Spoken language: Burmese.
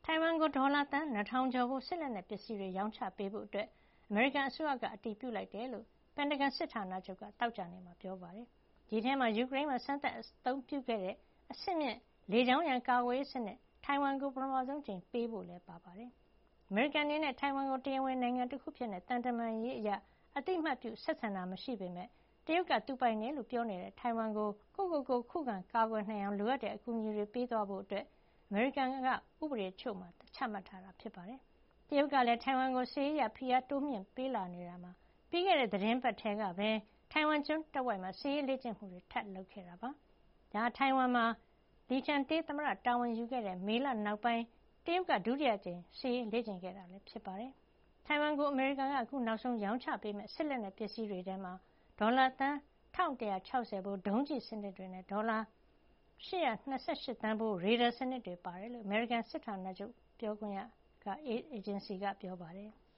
ထိုင်ဝမ်ကိုဒေါ်လာသန်း 2,000 ကျော်ဖိုးစစ်လက်နက်ပစ္စည်းတွေရောင်းချပေးဖို့အမေရိကန်အစိုးရကအတည်ပြုလိုက်တယ်လို့ပင်တဂွန်စစ်ဌာနချုပ်ကသောကြာနေ့မှာပြောပါတယ်။ဒီအထဲမှာယူကရိန်းမှာစမ်းသပ်အသုံးပြုခဲ့တဲ့အဆင့်မြင့်လေကြောင်းရန်ကာကွယ်ရေးစနစ်ထိုင်ဝမ်ကိုပထမဆုံးအကြိမ်ပေးဖို့လည်းပါပါတယ်။အမေရိကန်အနေနဲ့ထိုင်ဝမ်ကိုတရားဝင်နိုင်ငံတခုအဖြစ်သံတမန်ရေးအရအသိအမှတ်ပြုဆက်ဆံတာမရှိပေမယ့်တရုတ်ကသူပိုင်တယ်လို့ပြောနေတဲ့ထိုင်ဝမ်ကိုကိုယ့်ကိုယ်ကိုခုခံကာကွယ်နိုင်အောင်လိုအပ်တဲ့အကူအညီတွေပေးသွားဖို့အမေရိကန်ကဥပဒေအချို့မှာချမှတ်ထားတာဖြစ်ပါတယ်။တရုတ်ကလည်းထိုင်ဝမ်ကိုစစ်ရေးအရဖိအားတိုးမြှင့်ပေးလာနေတာမှာပြီးခဲ့တဲ့သီတင်းပတ်ထဲကပဲထိုင်ဝမ်ကျွန်းတဝိုက်မှာစစ်ရေးလေ့ကျင့်မှုတွေထပ်လုပ်ခဲ့တာပါ။ဒါဟာထိုင်ဝမ်မှာလီကျန်တေးသမ္မတတာဝန်ယူခဲ့တဲ့မေလနောက်ပိုင်းတရုတ်ကဒုတိယအကြိမ်စစ်ရေးလေ့ကျင့်ခဲ့တာဖြစ်ပါတယ်။ထိုင်ဝမ်ကိုအမေရိကန်ကအခုနောက်ဆုံးရောင်းချပေးမယ့်စစ်လက်နက်ပစ္စည်းတွေထဲမှာဒေါ်လာသန်း 1,160 ဖိုးဒုံးကျည်စနစ်တွေနဲ့ဒေါ်လာ828 သန်းဖိုးရေဒါစနစ်တွေပါတယ်လို့အမေရိကန်စစ်ဌာနချုပ်ပြောခွင့်ရအေဂျင်စီကပြောပါတယ်။